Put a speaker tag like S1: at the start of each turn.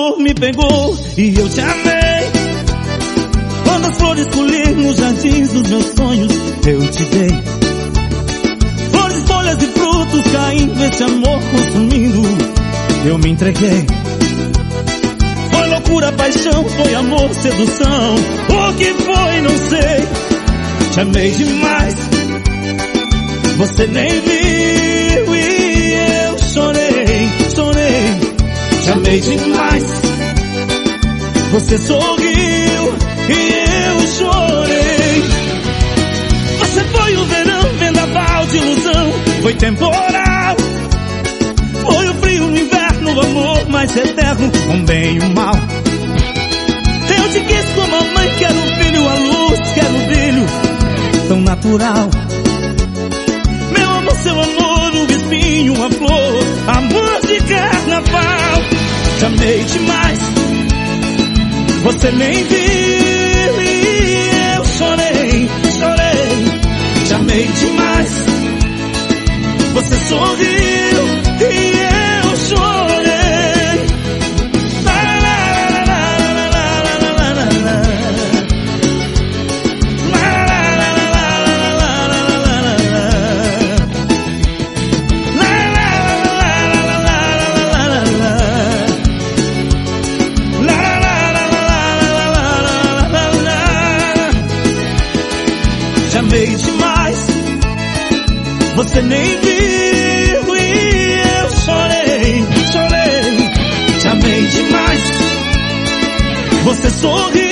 S1: amor me pegou e eu te amei. Quando as flores colhi nos jardins dos meus sonhos, eu te dei. Flores, folhas e frutos caindo, esse amor consumindo, eu me entreguei. Foi loucura, paixão, foi amor, sedução. O que foi, não sei. Te amei demais, você nem viu e eu chorei, chorei. Te amei demais, você sorriu e eu chorei. Você foi o verão, vendaval de ilusão, foi temporal. Foi o frio no inverno, o amor mais eterno, com bem e o mal. Eu te quis como a mãe quer o filho, a luz quer o brilho, tão natural. Meu amor, seu amor, o espinho, a flor, amor de carnaval. Te amei demais, você nem viu e eu chorei, chorei. Te amei demais, você sorriu e eu chorei. Te amei demais, você nem viu e eu chorei, chorei. Te amei demais, você sorriu